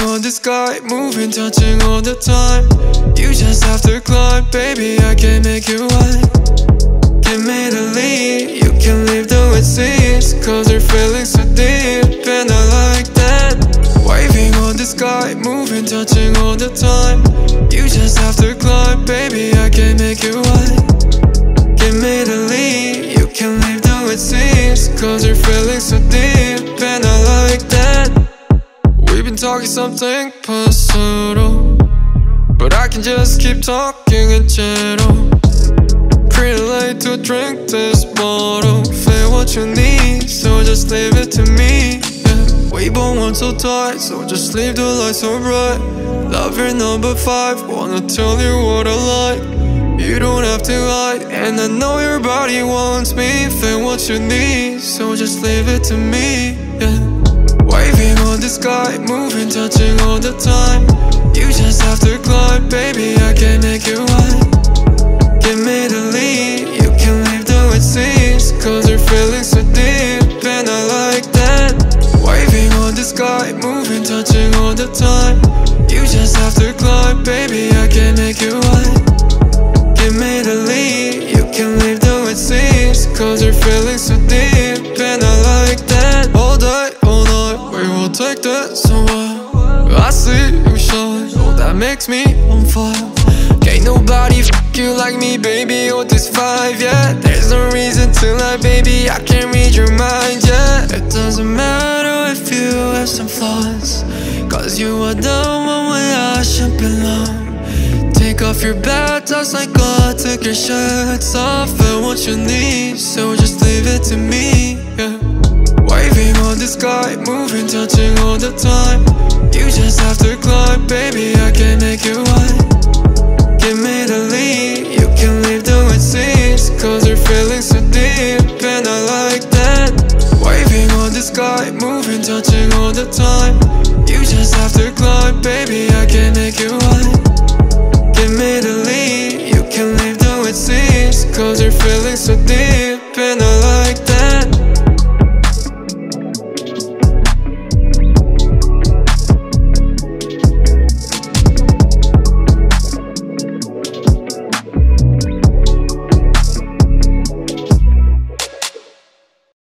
on the sky, moving, touching all the time. You just have to climb, baby, I can make you wide. Give me the lead, you can leave though it seems, cause we're feeling so deep, and I like that. Waving on the sky, moving, touching all the time. You just have to climb, baby, I can make you wide. Give me the lead, you can leave though it seems, cause we're feeling so deep, and I like that. We've been talking something personal, but I can just keep talking in general. Pretty late to drink this bottle. Feel what you need, so just leave it to me, yeah. We both want so tight, so just leave the lights so bright. Lover number 5, wanna tell you what I like. You don't have to hide, and I know your body wants me. Feel what you need, so just leave it to me, yeah. Waving on the sky, moving, touching all the time. You just have to climb, baby, I can make you wide. Give me the lead, you can leave though it seems, cause we're feeling so deep, and I like that. Waving on the sky, moving, touching all the time. You just have to climb, baby, I can make you wide. Give me the lead, you can leave though it seems, cause we're feeling so deep, and I like that. All day, all night, we will take that somewhere. I see you shine, oh that makes me on fire. Can't nobody fuck you like me, baby, with this vibe, yeah. There's no reason to lie, baby, I can read your mind, yeah. It doesn't matter if you have some flaws, cause you are the one where I should belong. Take off your bad thoughts like God took your shirts off. Feel what you need, so just leave it to me, yeah. Waving on the sky, moving, touching all the time. You just have to climb, baby, I can make you wide. Give me the lead, you can leave though it seems, cause we're feeling so deep, and I like that. Waving on the sky, moving, touching all the time. You just have to climb, baby, I can make you wide. Give me the lead, you can leave though it seems, cause we're feeling so deep, and I like that.